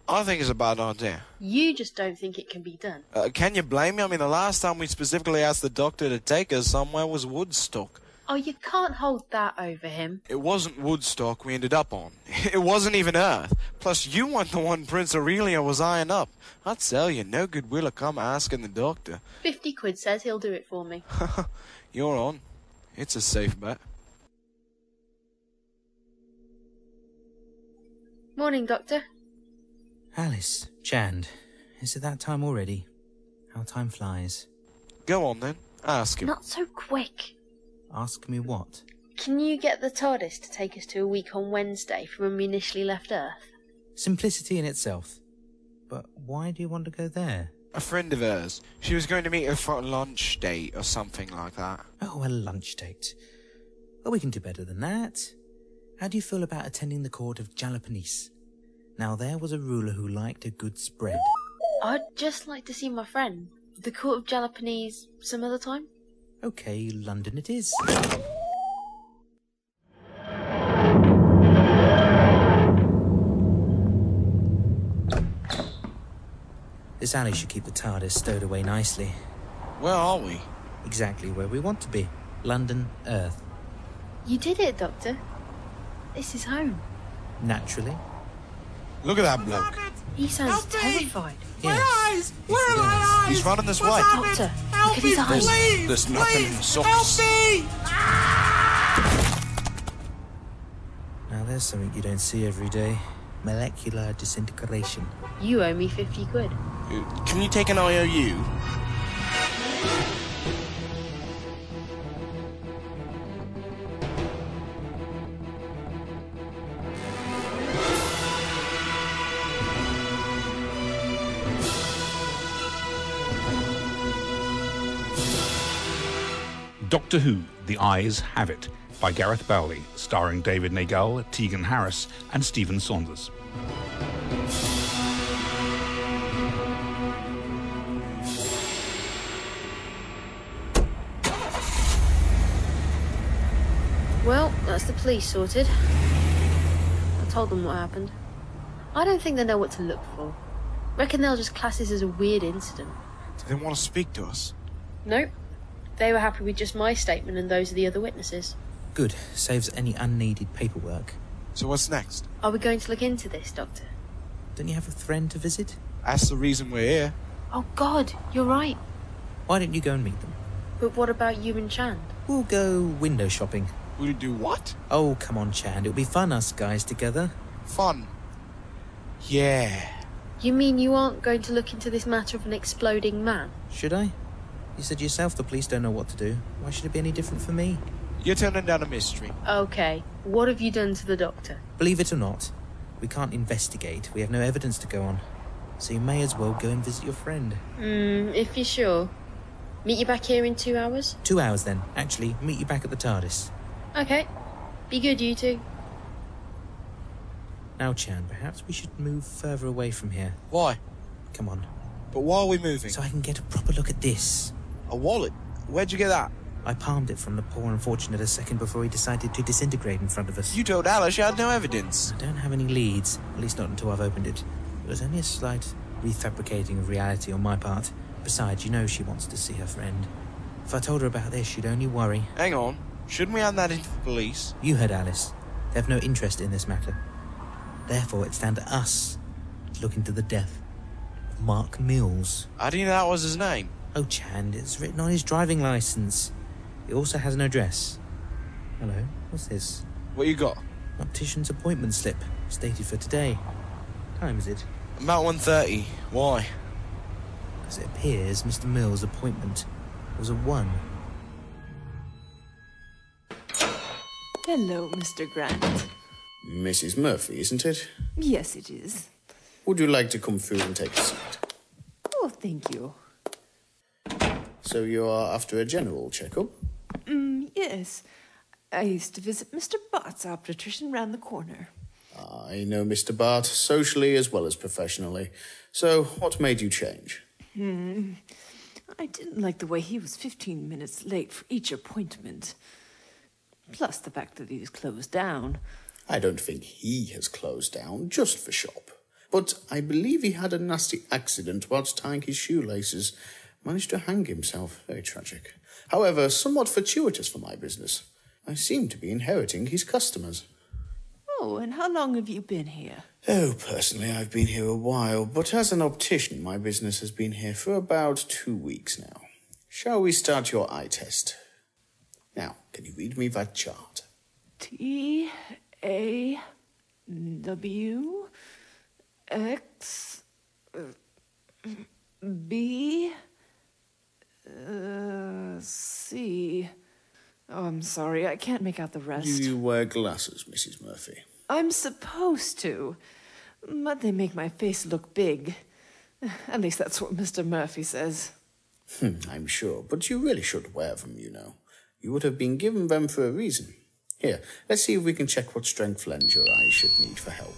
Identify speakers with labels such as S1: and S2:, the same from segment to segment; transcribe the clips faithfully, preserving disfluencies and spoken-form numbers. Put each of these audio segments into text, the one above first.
S1: I think it's a bad idea.
S2: You just don't think it can be done.
S1: Uh, can you blame me? I mean, the last time we specifically asked the doctor to take us somewhere was Woodstock.
S2: Oh, you can't hold that over him.
S1: It wasn't Woodstock we ended up on. It wasn't even Earth. Plus, you weren't the one Prince Aurelio was eyeing up. I tell you, no good will have come asking the doctor.
S2: Fifty quid says he'll do it for me.
S1: You're on. It's a safe bet.
S2: Morning, Doctor.
S3: Alice, Chand, is it that time already? How time flies.
S1: Go on then, ask him.
S2: Not so quick.
S3: Ask me what?
S2: Can you get the TARDIS to take us to a week on Wednesday from when we initially left Earth?
S3: Simplicity in itself. But why do you want to go there?
S1: A friend of hers. She was going to meet her for a lunch date or something like that.
S3: Oh, a lunch date. Well, we can do better than that. How do you feel about attending the court of Jalapanese? Now, there was a ruler who liked a good spread.
S2: I'd just like to see my friend. The court of Jalapanese some other time?
S3: Okay, London it is. This alley should keep the TARDIS stowed away nicely.
S1: Where are we?
S3: Exactly where we want to be. London, Earth.
S2: You did it, Doctor. This is home.
S3: Naturally.
S1: Look at that bloke.
S2: He sounds terrified.
S3: Yes.
S4: My eyes! Where are my eyes?
S1: He's running this
S4: What's
S1: way.
S4: happened?
S2: Doctor,
S4: Help
S2: look at
S4: me,
S2: his eyes.
S4: Please,
S1: There's nothing in the
S4: please,
S1: socks.
S4: Help me!
S3: Now there's something you don't see every day. Molecular disintegration.
S2: You owe me fifty quid.
S1: Uh, Can you take an I O U?
S5: Doctor Who, The Eyes Have It, by Gareth Bowley, starring David Nagle, Tegan Harris and Stephen Saunders.
S2: Well, that's the police sorted. I told them what happened. I don't think they know what to look for. Reckon they'll just class this as a weird incident.
S1: Do they want to speak to us?
S2: Nope. They were happy with just my statement and those of the other witnesses.
S3: Good. Saves any unneeded paperwork.
S1: So what's next?
S2: Are we going to look into this, Doctor?
S3: Don't you have a friend to visit?
S1: That's the reason we're here.
S2: Oh, God, you're right.
S3: Why don't you go and meet them?
S2: But what about you and Chand?
S3: We'll go window shopping.
S1: We'll do what?
S3: Oh, come on, Chand. It'll be fun, us guys together.
S1: Fun. Yeah.
S2: You mean you aren't going to look into this matter of an exploding man?
S3: Should I? You said yourself the police don't know what to do. Why should it be any different for me?
S1: You're turning down a mystery.
S2: Okay, what have you done to the Doctor?
S3: Believe it or not, we can't investigate. We have no evidence to go on. So you may as well go and visit your friend.
S2: Hmm, if you're sure. Meet you back here in two hours?
S3: Two hours then. Actually, meet you back at the TARDIS.
S2: Okay. Be good, you two.
S3: Now, Chan, perhaps we should move further away from here.
S1: Why?
S3: Come on.
S1: But why are we moving?
S3: So I can get a proper look at this.
S1: A wallet? Where'd you get that?
S3: I palmed it from the poor unfortunate a second before he decided to disintegrate in front of us.
S1: You told Alice you had no evidence.
S3: I don't have any leads, at least not until I've opened it. It was only a slight refabricating of reality on my part. Besides, you know she wants to see her friend. If I told her about this, she'd only worry.
S1: Hang on. Shouldn't we hand that into the police?
S3: You heard Alice. They have no interest in this matter. Therefore, it's down to us to look into the death of Mark Mills.
S1: How do you know that was his name?
S3: Oh, Chand, it's written on his driving licence. It also has an address. Hello, what's this?
S1: What you got?
S3: Optician's appointment slip, stated for today. Time is it?
S1: About one thirty. Why?
S3: Because it appears Mister Mills' appointment was a one.
S6: Hello, Mister Grant.
S7: Missus Murphy, isn't it?
S6: Yes, it is.
S7: Would you like to come through and take a seat?
S6: Oh, thank you.
S7: So you are after a general checkup?
S6: Mm, yes. I used to visit Mister Bart's obstetrician round the corner.
S7: I know Mister Bart, socially as well as professionally. So what made you change?
S6: Hmm. I didn't like the way he was fifteen minutes late for each appointment. Plus the fact that he was closed down.
S7: I don't think he has closed down just for shop. But I believe he had a nasty accident whilst tying his shoelaces. Managed to hang himself. Very tragic. However, somewhat fortuitous for my business. I seem to be inheriting his customers.
S6: Oh, and how long have you been here?
S7: Oh, personally, I've been here a while, but as an optician, my business has been here for about two weeks now. Shall we start your eye test? Now, can you read me that chart?
S6: T A W X B uh, C. Oh, I'm sorry, I can't make out the rest.
S7: Do you wear glasses, Missus Murphy?
S6: I'm supposed to, but they make my face look big. At least that's what Mister Murphy says.
S7: Hmm, I'm sure, but you really should wear them, you know. You would have been given them for a reason. Here, let's see if we can check what strength lens your eyes should need for help.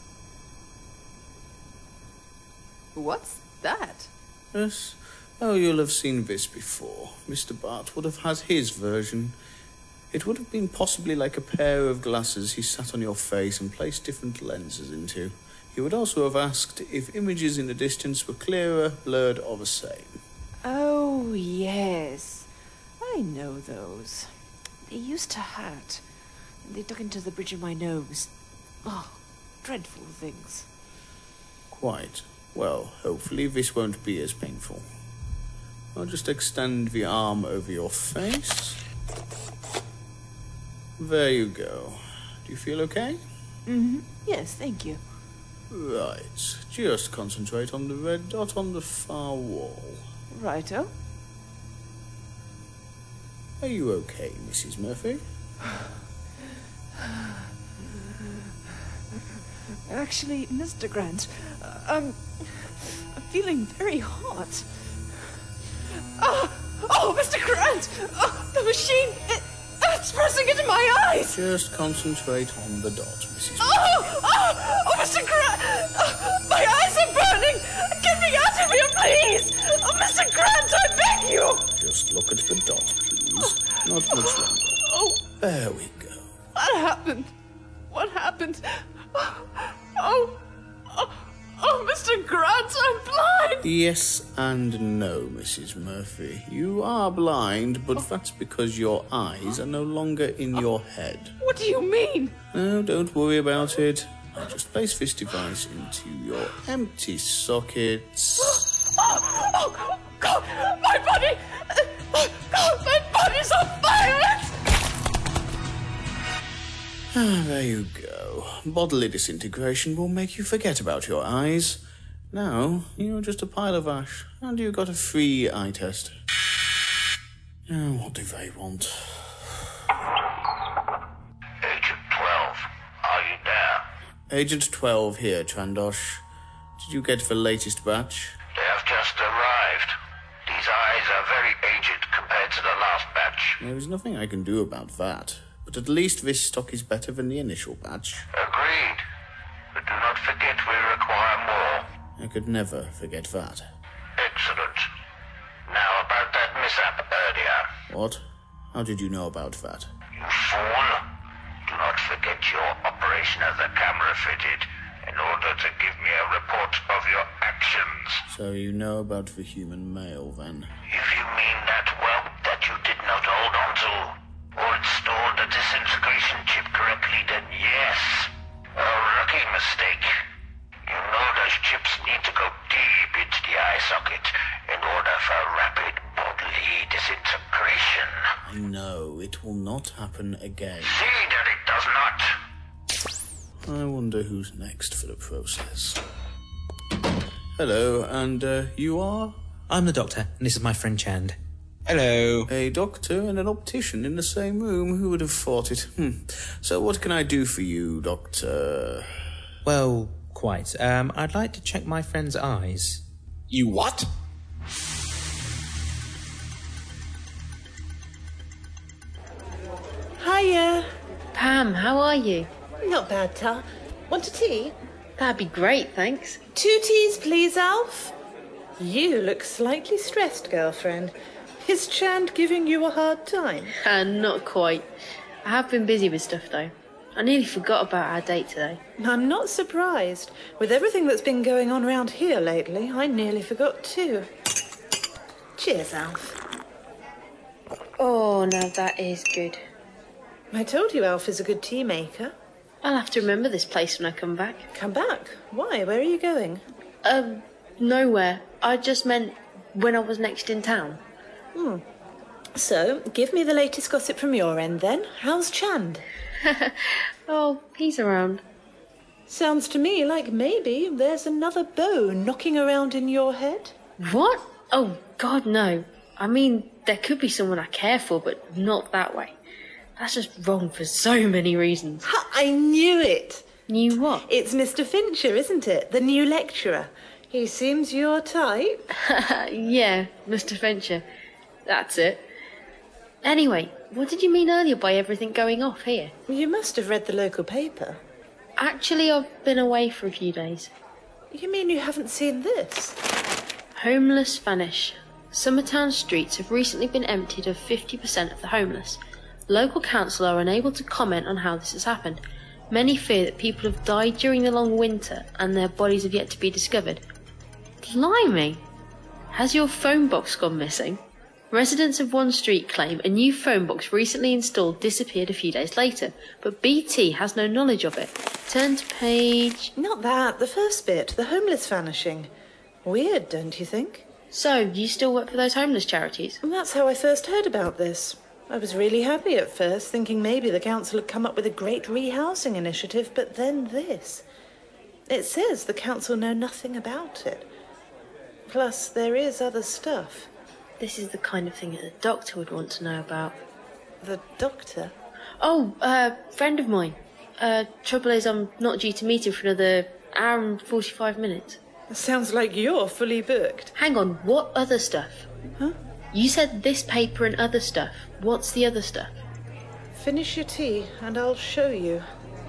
S6: What's that?
S7: Yes. Oh, you'll have seen this before. Mister Bart would have had his version. It would have been possibly like a pair of glasses he sat on your face and placed different lenses into. He would also have asked if images in the distance were clearer, blurred, or the same.
S6: Oh, yes. I know those. They used to hurt. They dug into the bridge of my nose. Oh, dreadful things.
S7: Quite. Well, hopefully this won't be as painful. I'll just extend the arm over your face. There you go. Do you feel okay?
S6: Mm-hmm. Yes, thank you.
S7: Right. Just concentrate on the red dot on the far wall.
S6: Righto.
S7: Are you okay, Missus Murphy?
S6: Actually, Mister Grant, uh, I'm, I'm feeling very hot. Oh, oh, Mister Grant! Oh, the machine, it, it's pressing into my eyes!
S7: Just concentrate on the dot, Missus Murphy.
S6: Oh, oh, oh, Mister Grant! Oh, my eyes are burning! Get me out of here, please! Oh, Mister Grant, I beg you!
S7: Just look at the dot, please. Not much longer.
S6: Oh,
S7: There we go.
S6: what happened? What happened? Oh, oh, oh, oh, Mister Grant, I'm blind!
S7: Yes and no, Missus Murphy. You are blind, but that's because your eyes are no longer in your head.
S6: What do you mean?
S7: No, don't worry about it. I'll just place this device into your empty sockets.
S6: Oh, oh, God, my body! Oh, God, my body's on fire!
S7: Ah, there you go. Bodily disintegration will make you forget about your eyes. Now, you're just a pile of ash, and you got a free eye test. Now, what do they want?
S8: Agent twelve, are you there?
S7: Agent twelve here, Trandosh. Did you get the latest batch?
S8: They have just arrived. These eyes are very aged compared to the last batch.
S7: There is nothing I can do about that, but at least this stock is better than the initial batch.
S8: Agreed. But do not forget we require more.
S7: I could never forget that.
S8: Excellent. Now about that mishap earlier.
S7: What? How did you know about that?
S8: You fool. Do not forget your operation of the camera fitted in order to give me a report of your actions.
S7: So you know about the human male, then?
S8: If you mean that whelp that you did not hold on to, or installed the disintegration chip correctly, then yes. A rookie mistake. You know those chips need to go deep into the eye socket in order for rapid bodily disintegration.
S7: I know, it will not happen again.
S8: See that it does not.
S7: I wonder who's next for the process. Hello, and uh, you are?
S3: I'm the doctor, and this is my friend Chand.
S1: Hello.
S7: A doctor and an optician in the same room. Who would have thought it? Hmm. So what can I do for you, Doctor?
S3: Well, quite. Um, I'd like to check my friend's eyes.
S1: You what?
S4: Hiya.
S2: Pam, how are you?
S4: Not bad, Ta. Want a tea?
S2: That'd be great, thanks.
S4: Two teas, please, Alf. You look slightly stressed, girlfriend. Is Chand giving you a hard time?
S2: Uh, not quite. I have been busy with stuff, though. I nearly forgot about our date today.
S4: I'm not surprised. With everything that's been going on around here lately, I nearly forgot too. Cheers, Alf.
S2: Oh, now that is good.
S4: I told you Alf is a good tea maker.
S2: I'll have to remember this place when I come back.
S4: Come back? Why? Where are you going?
S2: Um, nowhere. I just meant when I was next in town.
S4: Hmm. So, give me the latest gossip from your end then. How's Chand?
S2: Oh, he's around.
S4: Sounds to me like maybe there's another bow knocking around in your head.
S2: What? Oh, God, no. I mean, there could be someone I care for, but not that way. That's just wrong for so many reasons.
S4: Ha, I knew it!
S2: Knew what?
S4: It's Mister Fincher, isn't it? The new lecturer. He seems your type.
S2: Yeah, Mister Fincher. That's it. Anyway, what did you mean earlier by everything going off here?
S4: You must have read the local paper.
S2: Actually, I've been away for a few days.
S4: You mean you haven't seen this?
S2: Homeless vanish. Summertown streets have recently been emptied of fifty percent of the homeless. Local council are unable to comment on how this has happened. Many fear that people have died during the long winter and their bodies have yet to be discovered. Blimey! Has your phone box gone missing? Residents of one street claim a new phone box recently installed disappeared a few days later, but B T has no knowledge of it. Turn to page...
S4: Not that, the first bit, the homeless vanishing. Weird, don't you think?
S2: So, you still work for those homeless charities?
S4: That's how I first heard about this. I was really happy at first, thinking maybe the council had come up with a great rehousing initiative, but then this. It says the council know nothing about it. Plus, there is other stuff.
S2: This is the kind of thing that the doctor would want to know about.
S4: The doctor?
S2: Oh, uh, friend of mine. Uh, trouble is I'm not due to meet him for another hour and forty-five minutes.
S4: Sounds like you're fully booked.
S2: Hang on, what other stuff?
S4: Huh?
S2: You said this paper and other stuff. What's the other stuff?
S4: Finish your tea and I'll show you.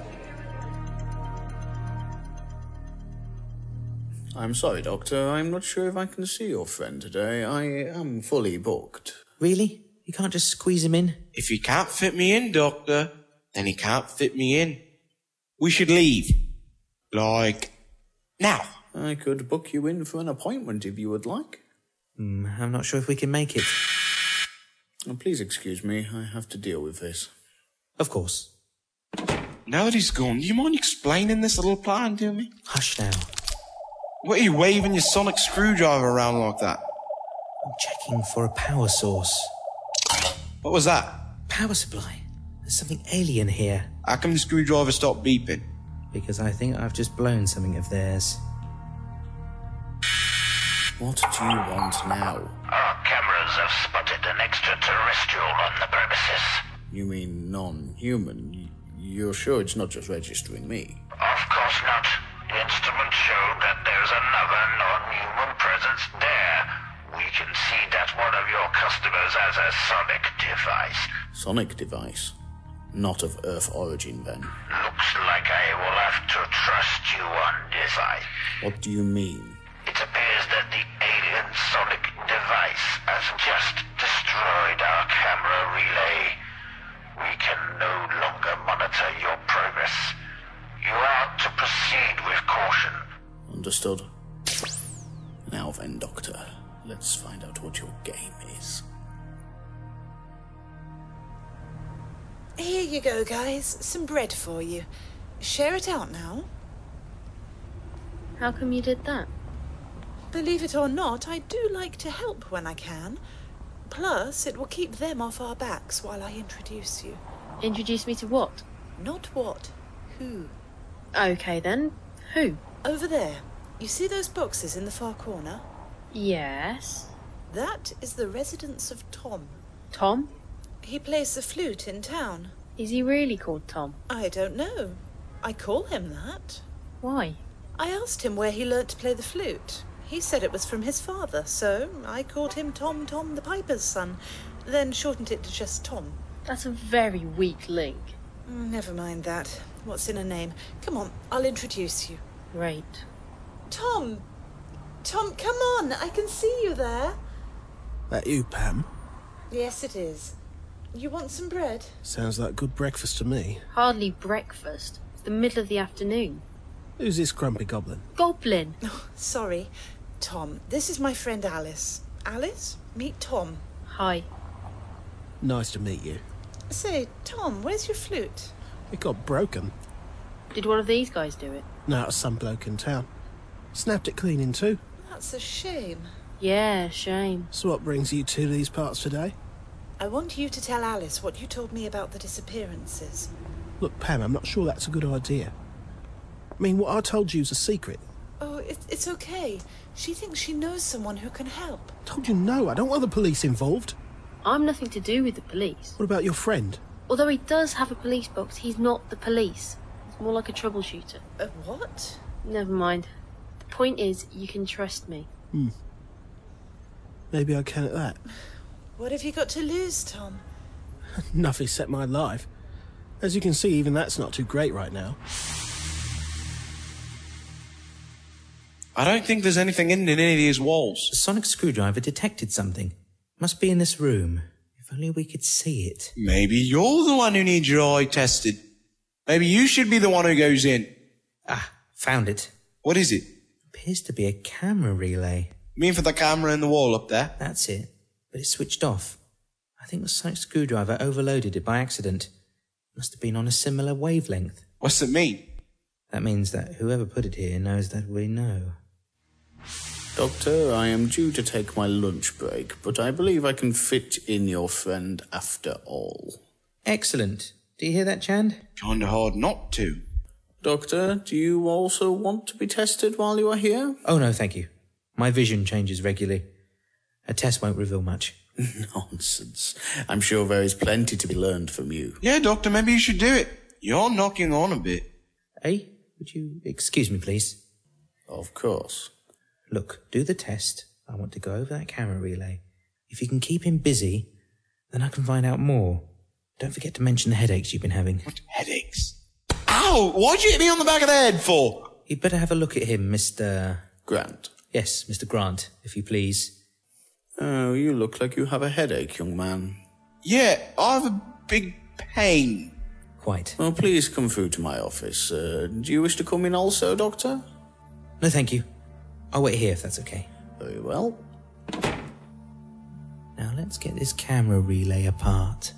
S7: I'm sorry, Doctor. I'm not sure if I can see your friend today. I am fully booked.
S3: Really? You can't just squeeze him in?
S1: If he can't fit me in, Doctor, then he can't fit me in. We should leave. Like, now.
S7: I could book you in for an appointment if you would like.
S3: Mm, I'm not sure if we can make it.
S7: Oh, please excuse me. I have to deal with this.
S3: Of course.
S1: Now that he's gone, do you mind explaining this little plan to me?
S3: Hush now.
S1: What are you waving your sonic screwdriver around like that?
S3: I'm checking for a power source.
S1: What was that?
S3: Power supply. There's something alien here.
S1: How come the screwdriver stopped beeping?
S3: Because I think I've just blown something of theirs.
S7: What do you want now?
S8: Our cameras have spotted an extraterrestrial on the premises.
S7: You mean non-human? Y- You're sure it's not just registering me?
S8: Of course not. The instruments show that there's another non-human presence there. We can see that one of your customers has a sonic device.
S7: Sonic device? Not of Earth origin, then.
S8: Looks like I will have to trust you on this. I.
S7: What do you mean?
S8: It appears that the alien sonic device has just destroyed our camera relay. We can no longer monitor your progress. You are to proceed with caution.
S7: Understood. Now then, Doctor, let's find out what your game is.
S4: Here you go, guys. Some bread for you. Share it out now.
S2: How come you did that?
S4: Believe it or not, I do like to help when I can. Plus, it will keep them off our backs while I introduce you.
S2: Introduce me to what?
S4: Not what, who.
S2: Okay then. Who?
S4: Over there. You see those boxes in the far corner?
S2: Yes.
S4: That is the residence of Tom.
S2: Tom?
S4: He plays the flute in town.
S2: Is he really called Tom?
S4: I don't know. I call him that.
S2: Why?
S4: I asked him where he learnt to play the flute. He said it was from his father, so I called him Tom Tom the Piper's son, then shortened it to just Tom.
S2: That's a very weak link.
S4: Never mind that. What's in a name? Come on, I'll introduce you.
S2: Great.
S4: Tom! Tom, come on! I can see you there.
S9: That you, Pam?
S4: Yes, it is. You want some bread?
S9: Sounds like good breakfast to me.
S2: Hardly breakfast. It's the middle of the afternoon.
S9: Who's this grumpy goblin?
S2: Goblin.
S4: Oh, sorry. Tom, this is my friend Alice. Alice, meet Tom.
S2: Hi.
S9: Nice to meet you.
S4: Say, Tom, where's your flute?
S9: It got broken.
S2: Did one of these guys do it?
S9: No, it was some bloke in town. Snapped it clean in two.
S4: That's a shame.
S2: Yeah, shame.
S9: So what brings you to these parts today?
S4: I want you to tell Alice what you told me about the disappearances.
S9: Look, Pam, I'm not sure that's a good idea. I mean, what I told you is a secret.
S4: Oh, it, it's okay. She thinks she knows someone who can help.
S9: I told you no, I don't want the police involved.
S2: I'm nothing to do with the police.
S9: What about your friend?
S2: Although he does have a police box, he's not the police. He's more like a troubleshooter.
S4: A what?
S2: Never mind. The point is, you can trust me.
S9: Hmm. Maybe I can at that.
S4: What have you got to lose, Tom?
S9: Nothing except my life. As you can see, even that's not too great right now.
S1: I don't think there's anything in any of these walls.
S3: The sonic screwdriver detected something. Must be in this room. If only we could see it.
S1: Maybe you're the one who needs your eye tested. Maybe you should be the one who goes in.
S3: Ah, found it.
S1: What is it?
S3: Appears to be a camera relay.
S1: You mean for the camera in the wall up there?
S3: That's it. But it's switched off. I think the sonic screwdriver overloaded it by accident. Must have been on a similar wavelength.
S1: What's it mean?
S3: That means that whoever put it here knows that we know.
S7: Doctor, I am due to take my lunch break, but I believe I can fit in your friend after all.
S3: Excellent. Do you hear that, Chand?
S1: Kinda hard not to.
S7: Doctor, do you also want to be tested while you are here?
S3: Oh, no, thank you. My vision changes regularly. A test won't reveal much.
S7: Nonsense. I'm sure there is plenty to be learned from you.
S1: Yeah, Doctor, maybe you should do it. You're knocking on a bit.
S3: Eh? Would you excuse me, please?
S7: Of course.
S3: Look, do the test. I want to go over that camera relay. If you can keep him busy, then I can find out more. Don't forget to mention the headaches you've been having.
S1: What headaches? Ow! Why'd you hit me on the back of the head for?
S3: You'd better have a look at him, Mister
S7: Grant.
S3: Yes, Mister Grant, if you please.
S7: Oh, you look like you have a headache, young man.
S1: Yeah, I have a big pain.
S3: Quite.
S7: Well, please come through to my office. Uh, do you wish to come in also, Doctor?
S3: No, thank you. I'll wait here if that's okay.
S7: Very well.
S3: Now let's get this camera relay apart.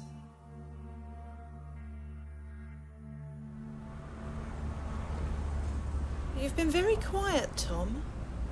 S4: You've been very quiet, Tom.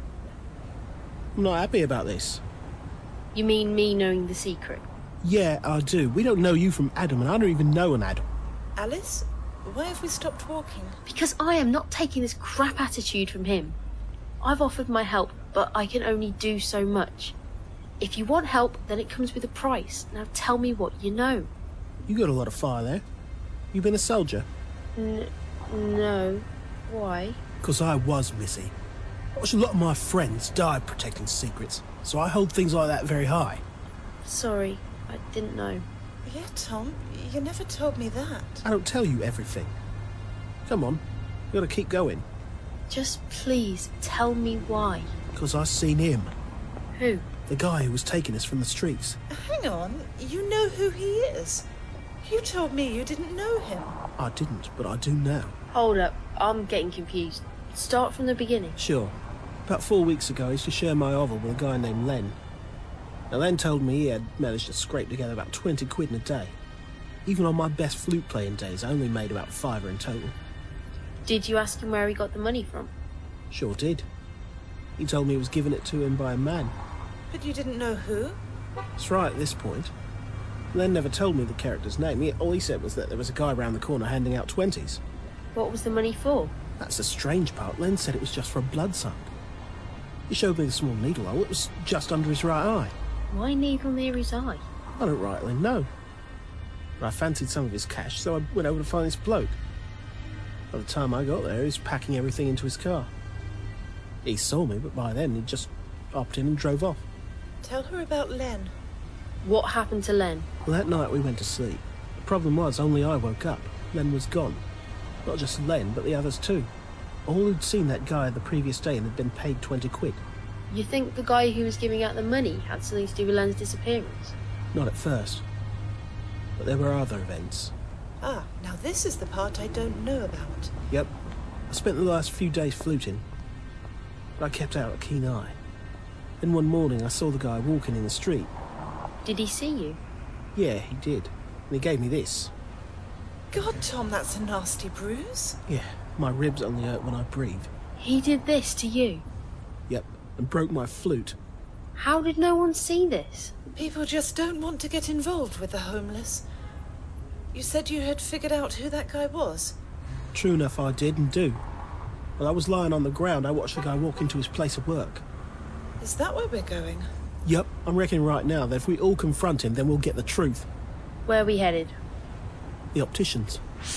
S9: I'm not happy about this.
S2: You mean me knowing the secret?
S9: Yeah, I do. We don't know you from Adam, and I don't even know an Adam.
S4: Alice, why have we stopped walking?
S2: Because I am not taking this crap attitude from him. I've offered my help, but I can only do so much. If you want help, then it comes with a price. Now tell me what you know.
S9: You got a lot of fire there. You been a soldier?
S2: N- no. Why?
S9: Because I was, Missy. I watched a lot of my friends die protecting secrets, so I hold things like that very high.
S2: Sorry, I didn't know.
S4: Yeah, Tom, you never told me that.
S9: I don't tell you everything. Come on, you gotta keep going.
S2: Just please tell me why.
S9: Because I seen him.
S2: Who?
S9: The guy who was taking us from the streets.
S4: Hang on, you know who he is. You told me you didn't know him.
S9: I didn't, but I do now.
S2: Hold up, I'm getting confused. Start from the beginning.
S9: Sure. About four weeks ago, I used to share my oval with a guy named Len. Now, Len told me he had managed to scrape together about twenty quid in a day. Even on my best flute-playing days, I only made about fiver in total.
S2: Did you ask him where he got the money from?
S9: Sure did. He told me he was giving it to him by a man.
S4: But you didn't know who?
S9: That's right, at this point. Len never told me the character's name. He, all he said was that there was a guy round the corner handing out twenties.
S2: What was the money for?
S9: That's the strange part. Len said it was just for a blood sample. He showed me the small needle hole. It was just under his right eye.
S2: Why needle near his eye?
S9: I don't rightly know. But I fancied some of his cash, so I went over to find this bloke. By the time I got there, he was packing everything into his car. He saw me, but by then he'd just hopped in and drove off.
S4: Tell her about Len.
S2: What happened to Len?
S9: Well, that night we went to sleep. The problem was, only I woke up. Len was gone. Not just Len, but the others too. All who'd seen that guy the previous day and had been paid twenty quid.
S2: You think the guy who was giving out the money had something to do with Len's disappearance?
S9: Not at first. but there were other events.
S4: Ah, now this is the part I don't know about.
S9: Yep. I spent the last few days fluting, but I kept out a keen eye. Then one morning I saw the guy walking in the street.
S2: Did he see you?
S9: Yeah, he did. And he gave me this.
S4: God, Tom, that's a nasty bruise.
S9: Yeah, my ribs only hurt when I breathe.
S2: He did this to you?
S9: Yep, and broke my flute.
S2: How did no one see this?
S4: People just don't want to get involved with the homeless. You said you had figured out who that guy was?
S9: True enough, I did and do. While I was lying on the ground, I watched the guy walk into his place of work.
S4: Is that where we're going?
S9: Yep, I'm reckoning right now that if we all confront him, then we'll get the truth.
S2: Where are we headed?
S9: The opticians.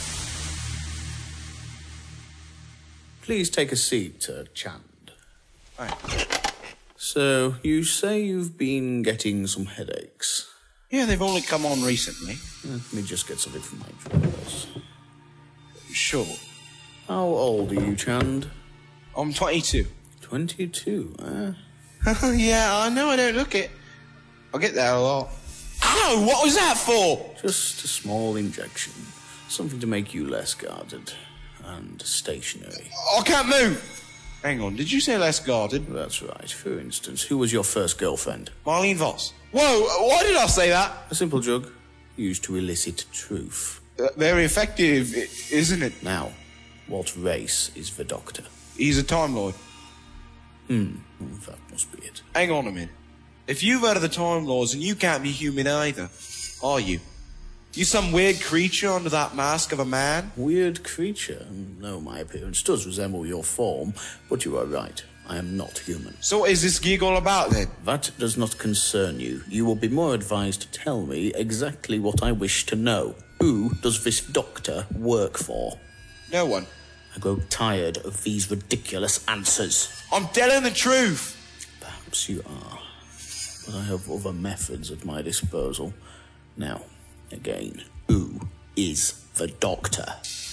S7: Please take a seat, uh, Chand.
S1: Right.
S7: So, you say you've been getting some headaches.
S10: Yeah, they've only come on recently.
S7: Let me just get something from my drawers.
S10: Sure.
S7: How old are you, Chand?
S10: I'm twenty-two.
S7: twenty-two, eh?
S10: Yeah, I know I don't look it. I get that a lot. Ow, what was that for?
S7: Just a small injection. Something to make you less guarded and stationary.
S10: I can't move. Hang on, did you say less guarded?
S7: That's right. For instance, who was your first girlfriend?
S10: Marlene Voss. Whoa, why did I say that?
S7: A simple drug used to elicit truth.
S10: Uh, very effective, isn't it?
S7: Now, what race is the doctor?
S10: He's a Time Lord.
S7: Hmm, that must be it.
S10: Hang on a minute. If you've heard of the Time Lords, then you can't be human either, are you? You some weird creature under that mask of a man?
S7: Weird creature? No, my appearance does resemble your form, but you are right. I am not human.
S10: So what is this gig all about, then?
S7: That does not concern you. You will be more advised to tell me exactly what I wish to know. Who does this doctor work for?
S10: No one.
S7: I grow tired of these ridiculous answers.
S10: I'm telling the truth.
S7: Perhaps you are. But I have other methods at my disposal. Now, again, who is the doctor?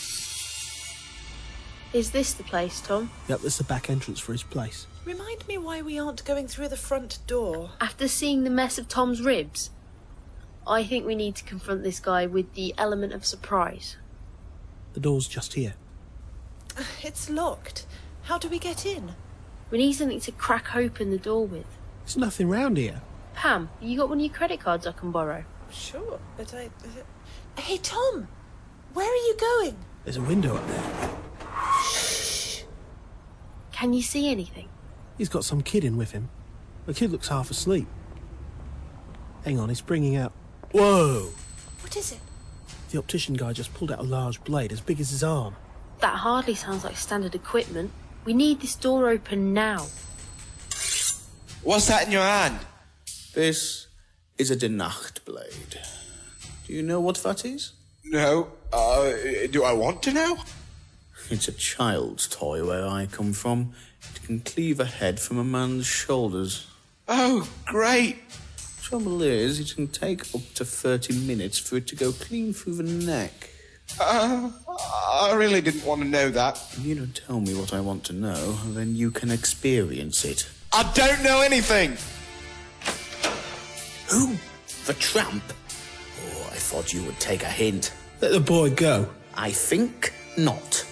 S2: Is this the place, Tom?
S9: Yep, that's the back entrance for his place.
S4: Remind me why we aren't going through the front door.
S2: After seeing the mess of Tom's ribs, I think we need to confront this guy with the element of surprise.
S9: The door's just here.
S4: It's locked. How do we get in?
S2: We need something to crack open the door with.
S9: There's nothing round here.
S2: Pam, you got one of your credit cards I can borrow?
S4: Sure, but I... Uh... Hey, Tom! Where are you going?
S9: There's a window up there.
S2: Shh! Can you see anything?
S9: He's got some kid in with him. The kid looks half asleep. Hang on, he's bringing out... Whoa!
S4: What is it?
S9: The optician guy just pulled out a large blade as big as his arm.
S2: That hardly sounds like standard equipment. We need this door open now.
S10: What's that in your hand?
S7: This is a Denacht blade. Do you know what that is?
S10: No. Uh, do I want to know?
S7: It's a child's toy where I come from. It can cleave a head from a man's shoulders.
S10: Oh, great.
S7: Trouble is, it can take up to thirty minutes for it to go clean through the neck.
S10: Uh, I really didn't want to know that.
S7: If you don't tell me what I want to know, then you can experience it.
S10: I don't know anything.
S7: Who? The tramp? Oh, I thought you would take a hint.
S9: Let the boy go.
S7: I think not.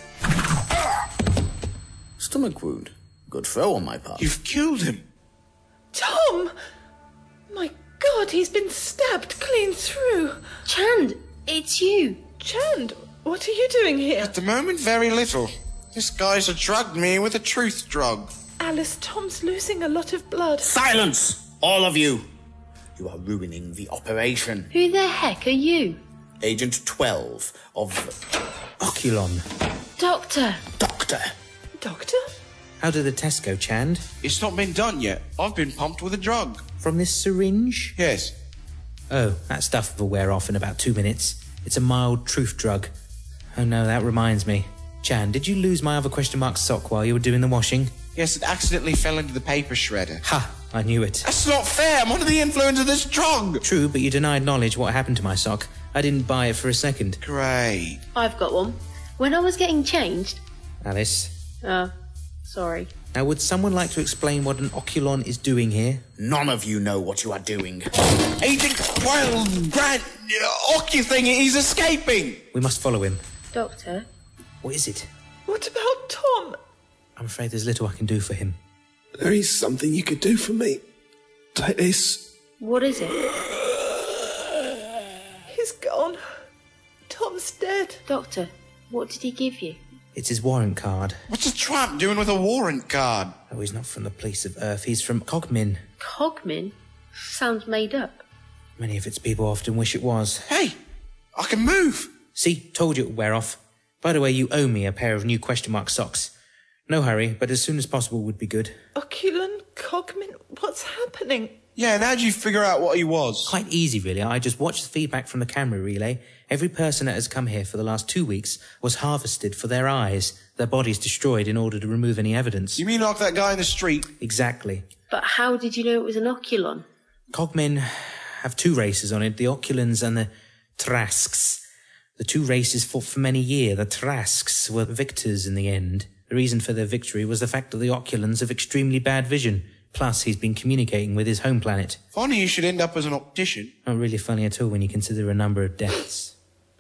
S7: Stomach wound. Good throw on my part.
S10: You've killed him.
S4: Tom! My God, he's been stabbed clean through.
S2: Chand, it's you.
S4: Chand, what are you doing here?
S10: At the moment, very little. This guy's drugged me with a truth drug.
S4: Alice, Tom's losing a lot of blood.
S7: Silence! All of you! You are ruining the operation.
S2: Who the heck are you?
S7: Agent twelve of...
S3: Oculon.
S2: Doctor!
S7: Doctor!
S4: Doctor?
S3: How did the test go, Chand?
S10: It's not been done yet. I've been pumped with a drug.
S3: From this syringe?
S10: Yes.
S3: Oh, that stuff will wear off in about two minutes. It's a mild truth drug. Oh no, that reminds me. Chand, did you lose my other question mark sock while you were doing the washing?
S10: Yes, it accidentally fell into the paper shredder.
S3: Ha! I knew it.
S10: That's not fair. I'm under the influence of this drug.
S3: True, but you denied knowledge what happened to my sock. I didn't buy it for a second.
S10: Great.
S2: I've got one. When I was getting changed...
S3: Alice.
S2: Oh, sorry.
S3: Now, would someone like to explain what an Oculon is doing here?
S7: None of you know what you are doing.
S10: Agent twelve, Grant, Ocu thing, he's escaping!
S3: We must follow him.
S2: Doctor?
S3: What is it?
S4: What about Tom?
S3: I'm afraid there's little I can do for him.
S9: There is something you could do for me. Take this.
S2: What is it?
S4: He's gone. Tom's dead.
S2: Doctor, what did he give you?
S3: It's his warrant card.
S10: What's a tramp doing with a warrant card?
S3: Oh, he's not from the police of Earth. He's from Cogmin.
S2: Cogmin? Sounds made up.
S3: Many of its people often wish it was.
S10: Hey, I can move.
S3: See, told you it would wear off. By the way, you owe me a pair of new question mark socks. No hurry, but as soon as possible would be good.
S4: Oculin, Cogmin, what's happening?
S10: Yeah, and how'd you figure out what he was?
S3: Quite easy, really. I just watched the feedback from the camera relay. Every person that has come here for the last two weeks was harvested for their eyes, their bodies destroyed in order to remove any evidence.
S10: You mean like that guy in the street?
S3: Exactly.
S2: But how did you know it was an Oculon?
S3: Cogmen have two races on it, the Oculans and the Trasks. The two races fought for many years. The Trasks were victors in the end. The reason for their victory was the fact that the Oculans have extremely bad vision. Plus, he's been communicating with his home planet.
S10: Funny you should end up as an optician.
S3: Not really funny at all when you consider a number of deaths.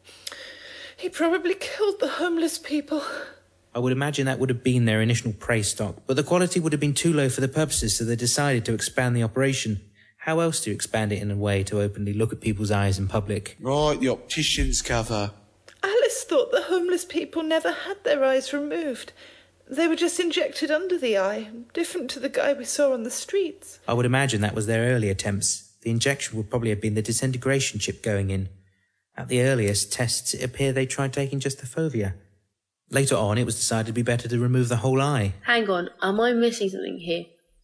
S4: He probably killed the homeless people.
S3: I would imagine that would have been their initial prey stock, but the quality would have been too low for the purposes, so they decided to expand the operation. How else do you expand it in a way to openly look at people's eyes in public?
S10: Right, the optician's cover.
S4: Alice thought the homeless people never had their eyes removed. They were just injected under the eye, different to the guy we saw on the streets.
S3: I would imagine that was their early attempts. The injection would probably have been the disintegration chip going in. At the earliest tests, it appeared they tried taking just the fovea. Later on, it was decided to be better to remove the whole eye.
S2: Hang on, am I missing something here?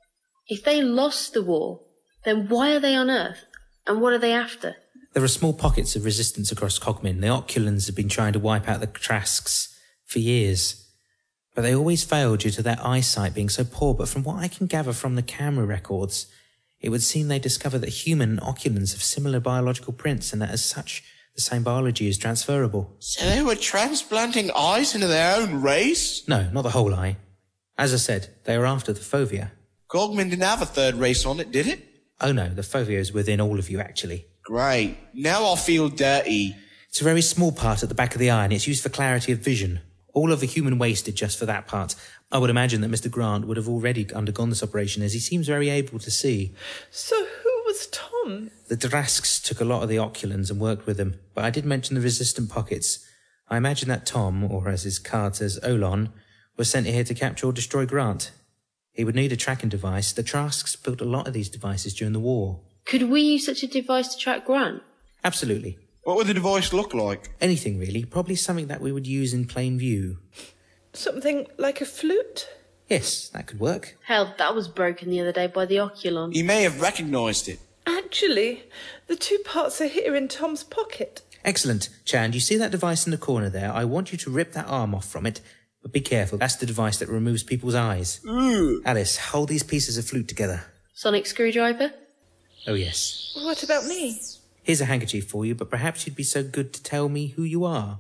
S2: If they lost the war, then why are they on Earth? And what are they after?
S3: There are small pockets of resistance across Cogmin. The Oculans have been trying to wipe out the Trasks for years. But they always failed due to their eyesight being so poor. But from what I can gather from the camera records, it would seem they discovered that human and Oculans have similar biological prints and that as such, the same biology is transferable.
S10: So they were transplanting eyes into their own race?
S3: No, not the whole eye. As I said, they were after the fovea.
S10: Cogmin didn't have a third race on it, did it?
S3: Oh no, the fovea is within all of you, actually.
S10: Great. Now I feel dirty.
S3: It's a very small part at the back of the eye and it's used for clarity of vision. All of the human wasted just for that part. I would imagine that Mister Grant would have already undergone this operation as he seems very able to see.
S4: So who was Tom?
S3: The Drasks took a lot of the Oculans and worked with them, but I did mention the resistant pockets. I imagine that Tom, or as his card says, Olon, was sent here to capture or destroy Grant. He would need a tracking device. The Drasks built a lot of these devices during the war.
S2: Could we use such a device to track Grant?
S3: Absolutely.
S10: What would the device look like?
S3: Anything, really. Probably something that we would use in plain view.
S4: Something like a flute?
S3: Yes, that could work.
S2: Hell, that was broken the other day by the Oculon.
S10: He may have recognised it.
S4: Actually, the two parts are here in Tom's pocket.
S3: Excellent. Chan, you see that device in the corner there? I want you to rip that arm off from it. But be careful, that's the device that removes people's eyes.
S10: Ooh.
S3: Alice, hold these pieces of flute together.
S2: Sonic screwdriver?
S3: Oh, yes.
S4: What about me?
S3: Here's a handkerchief for you, but perhaps you'd be so good to tell me who you are.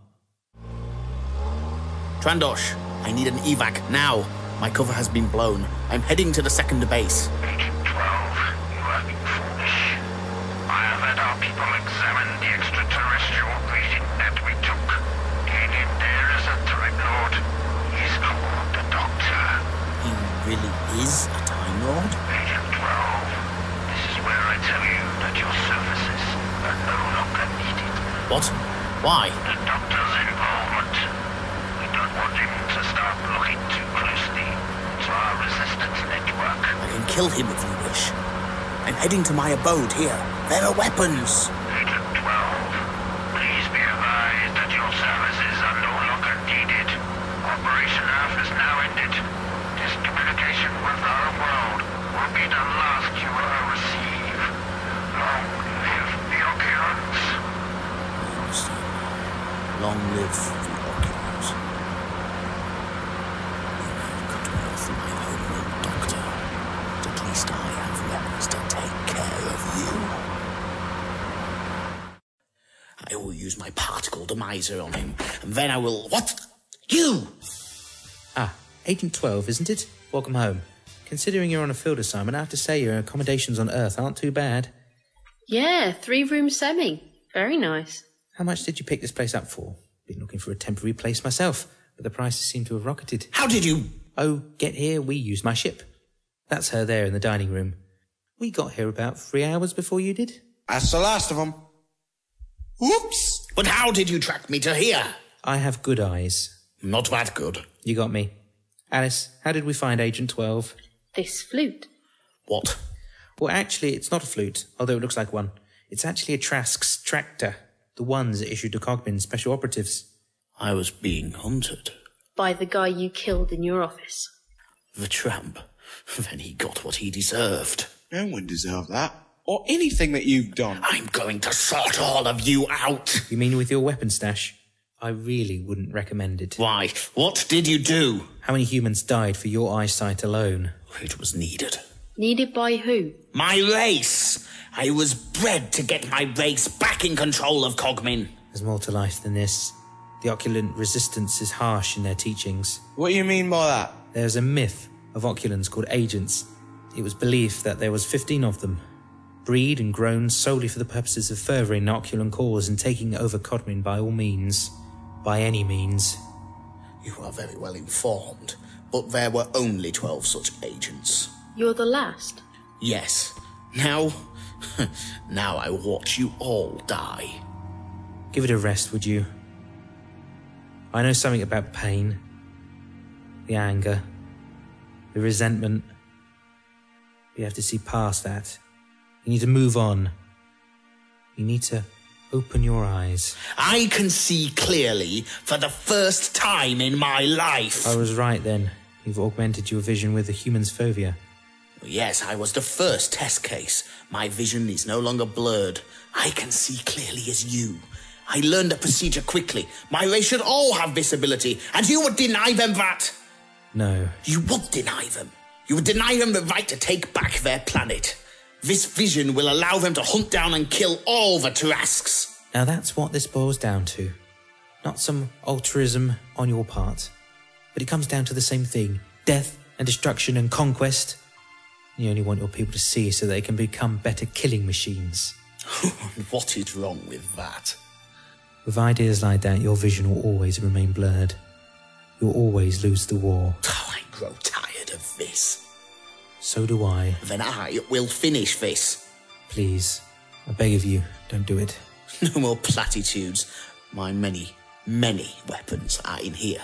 S11: Trandosh, I need an evac now. My cover has been blown. I'm heading to the second base.
S8: Agent twelve, you are being foolish. I have had our people examine the extraterrestrial reading that we took. And in there is a Time Lord. He's called the Doctor.
S11: He really is a Time Lord?
S8: Agent twelve, this is where I tell you that your services are no longer needed.
S11: What? Why?
S8: The Doctor's involvement. We don't want him to start looking too closely to our resistance network.
S11: I can kill him if you wish. I'm heading to my abode here. There are weapons.
S8: Agent twelve, please be advised that your services are no longer needed. Operation Earth is now ended. This communication with our world will be the last you will receive. Long live the Oculans.
S11: I understand. Long live the Oculans. You have cut me off from my homeworld, Doctor. But at least I have weapons to take care of you. I will use my particle demiser on him, and then I will... What? You!
S3: Ah, Agent twelve, isn't it? Welcome home. Considering you're on a field assignment, I have to say your accommodations on Earth aren't too bad.
S2: Yeah, three-room semi. Very nice.
S3: How much did you pick this place up for? Been looking for a temporary place myself, but the prices seem to have rocketed.
S7: How did you...
S3: Oh, get here, we used my ship. That's her there in the dining room. We got here about three hours before you did.
S10: That's the last of them. Whoops!
S7: But how did you track me to here?
S3: I have good eyes.
S7: Not that good.
S3: You got me. Alice, how did we find Agent twelve?
S2: This flute.
S7: What?
S3: Well, actually, it's not a flute, although it looks like one. It's actually a Trask's tractor, the ones issued to Cogman special operatives.
S7: I was being hunted.
S2: By the guy you killed in your office.
S7: The tramp. Then he got what he deserved.
S10: No one deserved that. Or anything that you've done.
S7: I'm going to sort all of you out.
S3: You mean with your weapon stash? I really wouldn't recommend it.
S7: Why? What did you do?
S3: How many humans died for your eyesight alone?
S7: It was needed.
S2: Needed by who?
S7: My race. I was bred to get my race back in control of Cogman.
S3: There's more to life than this. The Oculant resistance is harsh in their teachings.
S10: What do you mean by that?
S3: There's a myth of Oculants called agents. It was believed that there was fifteen of them, breed and grown solely for the purposes of furthering the Oculant cause and taking over Codmin by all means. By any means.
S7: You are very well informed, but there were only twelve such agents.
S2: You're the last?
S7: Yes. Now, now I watch you all die.
S3: Give it a rest, would you? I know something about pain, the anger, the resentment. You have to see past that. You need to move on. You need to open your eyes.
S7: I can see clearly for the first time in my life.
S3: I was right then. You've augmented your vision with the human's fovea.
S7: Yes, I was the first test case. My vision is no longer blurred. I can see clearly as you. I learned the procedure quickly. My race should all have this ability, and you would deny them that.
S3: No.
S7: You would deny them. You would deny them the right to take back their planet. This vision will allow them to hunt down and kill all the Trasks.
S3: Now that's what this boils down to. Not some altruism on your part. But it comes down to the same thing. Death and destruction and conquest. You only want your people to see so they can become better killing machines.
S7: What is wrong with that?
S3: With ideas like that, your vision will always remain blurred. You'll always lose the war.
S7: Oh, I grow tired of this.
S3: So do I.
S7: Then I will finish this.
S3: Please, I beg of you, don't do it.
S7: No more platitudes. My many, many weapons are in here.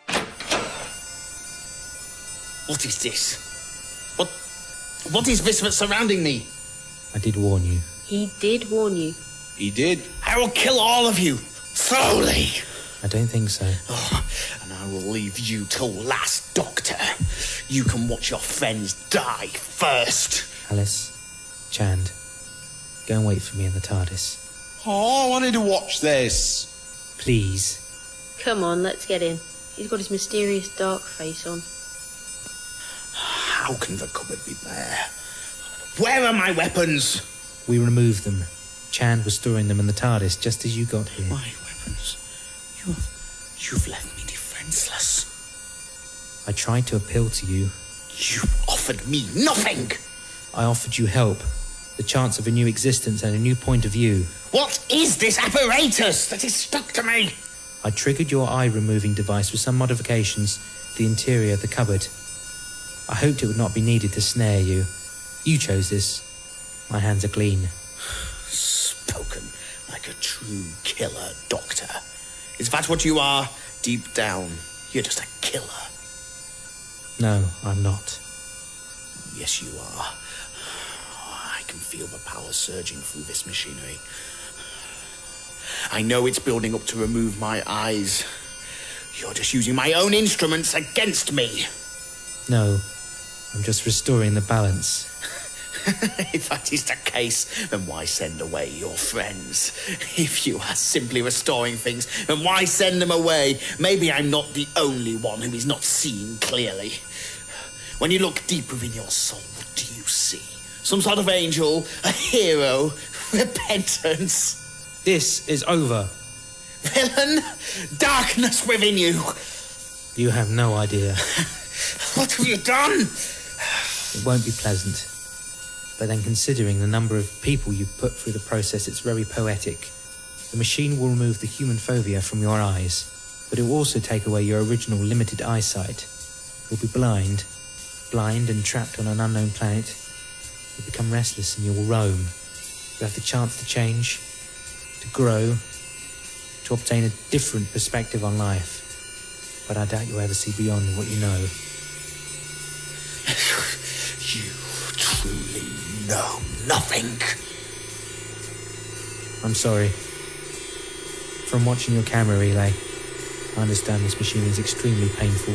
S7: What is this? What? What is this that's surrounding me?
S3: I did warn you.
S2: He did warn you.
S10: He did.
S7: I will kill all of you, slowly.
S3: I don't think so.
S7: Oh, and I will leave you till last, Doctor. You can watch your friends die first.
S3: Alice, Chand, go and wait for me in the TARDIS.
S10: Oh, I wanted to watch this.
S3: Please.
S2: Come on, let's get in. He's got his mysterious dark face on.
S7: How can the cupboard be bare? Where are my weapons?
S3: We removed them. Chand was storing them in the TARDIS just as you got here.
S7: My weapons? You've, you've left me defenseless.
S3: I tried to appeal to you.
S7: You offered me nothing!
S3: I offered you help. The chance of a new existence and a new point of view.
S7: What is this apparatus that is stuck to me?
S3: I triggered your eye-removing device with some modifications to the interior of the cupboard. I hoped it would not be needed to snare you. You chose this. My hands are clean.
S7: Spoken like a true killer, Doctor. Is that what you are? Deep down, you're just a killer.
S3: No, I'm not.
S7: Yes, you are. I can feel the power surging through this machinery. I know it's building up to remove my eyes. You're just using my own instruments against me.
S3: No, I'm just restoring the balance.
S7: If that is the case, then why send away your friends? If you are simply restoring things, then why send them away? Maybe I'm not the only one who is not seeing clearly. When you look deep within your soul, what do you see? Some sort of angel? A hero? Repentance?
S3: This is over.
S7: Villain? Darkness within you?
S3: You have no idea.
S7: What have you done?
S3: It won't be pleasant. But then considering the number of people you've put through the process, it's very poetic. The machine will remove the human fovea from your eyes, but it will also take away your original limited eyesight. You'll be blind, blind and trapped on an unknown planet. You'll become restless and you will roam. You have the chance to change, to grow, to obtain a different perspective on life. But I doubt you'll ever see beyond what you know.
S11: You truly know nothing.
S3: I'm sorry. From watching your camera relay, I understand this machine is extremely painful.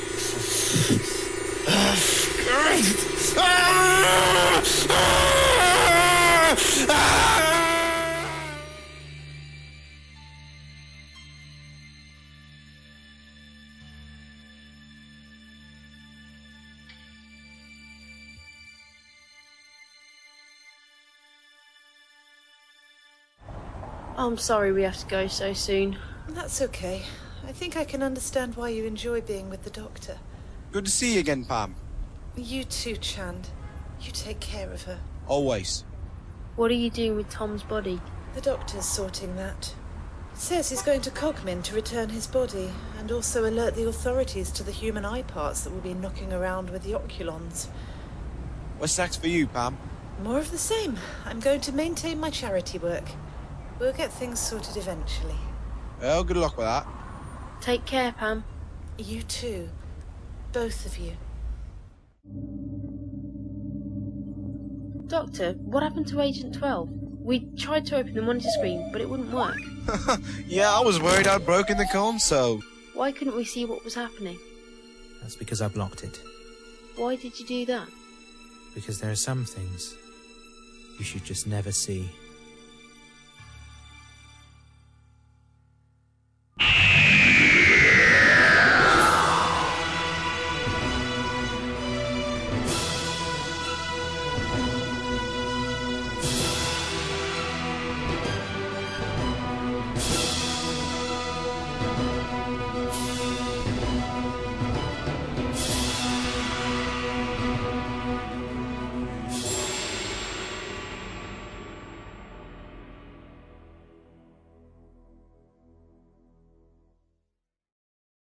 S2: I'm sorry we have to go so soon.
S4: That's okay. I think I can understand why you enjoy being with the doctor.
S1: Good to see you again, Pam.
S4: You too, Chand. You take care of her.
S1: Always.
S2: What are you doing with Tom's body?
S4: The doctor's sorting that. Says he's going to Cogmin to return his body, and also alert the authorities to the human eye parts that will be knocking around with the Oculons.
S1: What's next for you, Pam?
S4: More of the same. I'm going to maintain my charity work. We'll get things sorted eventually.
S1: Well, good luck with that.
S2: Take care, Pam.
S4: You too. Both of you.
S2: Doctor, what happened to Agent twelve? We tried to open the monitor screen, but it wouldn't work.
S1: Yeah, I was worried I'd broken the console.
S2: Why couldn't we see what was happening?
S3: That's because I blocked it.
S2: Why did you do that?
S3: Because there are some things you should just never see.